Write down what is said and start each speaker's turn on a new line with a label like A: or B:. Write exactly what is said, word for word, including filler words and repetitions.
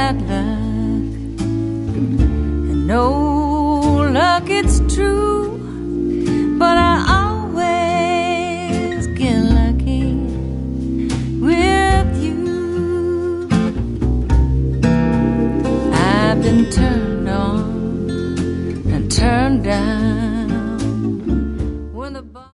A: got luck, and no luck, it's true, but I always get lucky with you. I've been turned